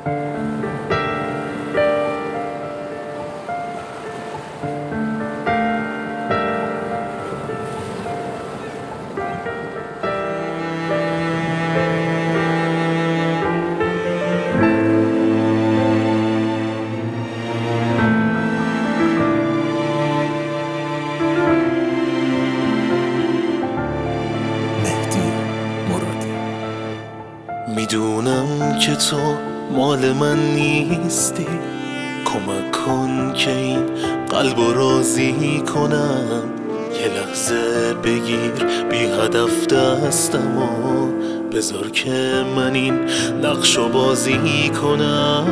میدونم که تو مال من نیستی، کمک کن که این قلبو راضی کنم. یه لحظه بگیر بی هدف دستمو، بذار که من این نقشو بازی کنم.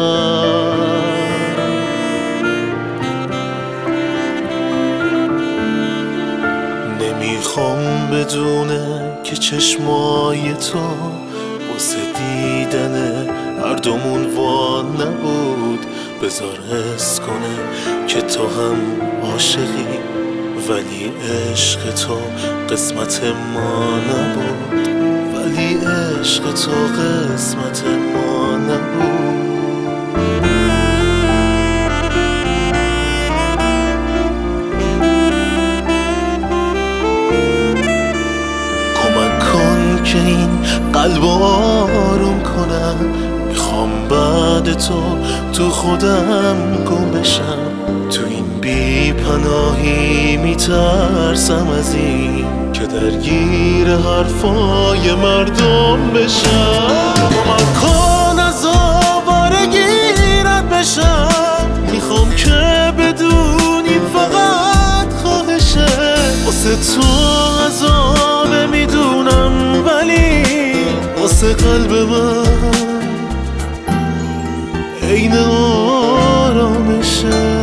نمیخوام بدونه که چشمای تو واسه دیدن هر دومون وا نبود. بذار حس کنه که تو هم عاشقی، ولی عشق تو قسمت ما نبود. ولی عشق تو قسمت ما نبود. کمک کن که این قلب آروم کنم. میخوام بعد تو خودم گم بشم. تو این بی پناهی میترسم از این که درگیر حرفای مردم بشم. کمک کن از آوارگیرت بشم. میخوام که بدونی فقط خواهشه واسه تو عذاب میدونم، ولی واسه قلب من عین آرامشه.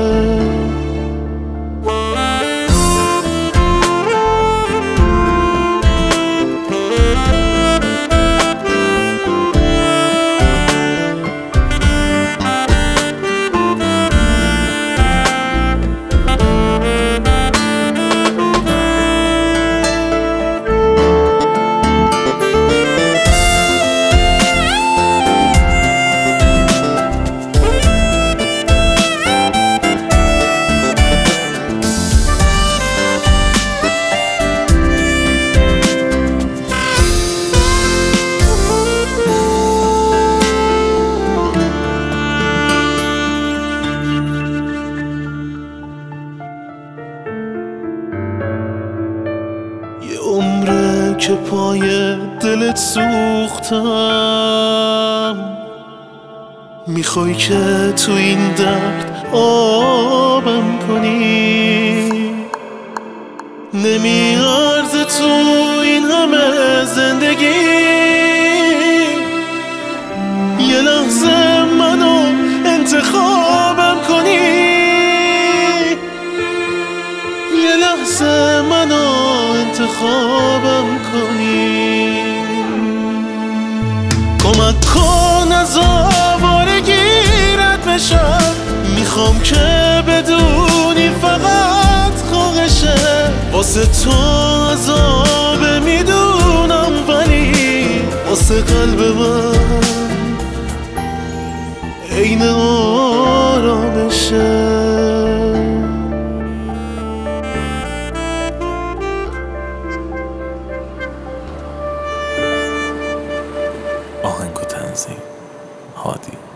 عمره که پای دلت سوختم، میخوای که تو این درد آبم کنی. نمیارزه تو این همه زندگی یه لحظه منو انتخابم کنی. یه لحظه منو انتخابم کنی. کمک کن از آوارگیرت بشم. میخوام که بدونی فقط خواهشه واسه تو عذاب میدونم، ولی واسه قلب من عین آرامشه. آهنگ و تنظیم هادی.